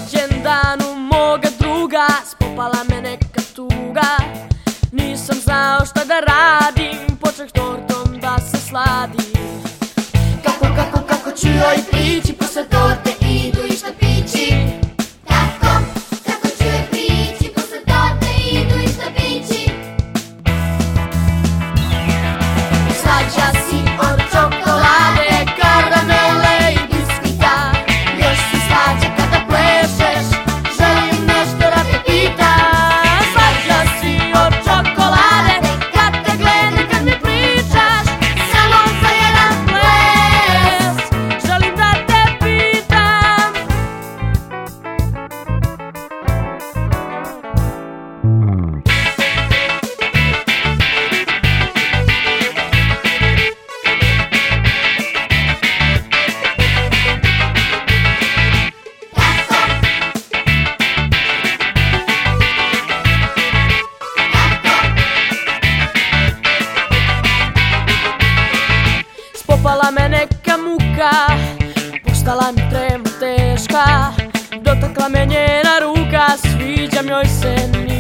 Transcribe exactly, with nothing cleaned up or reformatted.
rođendanu moga druga spopala me neka tuga. Nisam znao šta da radim, počeh tortom da se sladim. Kako, kako, kako ću joj prići, posle torte idu i štapići. Kako, kako ću joj prići, posle torte idu i štapići. Slađa si od čokolade, karamele i biskvita. Još si slađa kada plešeš, želim nešto da te pitam. Slađa si od čokolade, kad te gledam, kad mi pričaš, samo za jedan ples, želim da te pitam. Spopala me neka muka, postala mi trema teška. Dotakla me njena ruka, sviđam joj se ni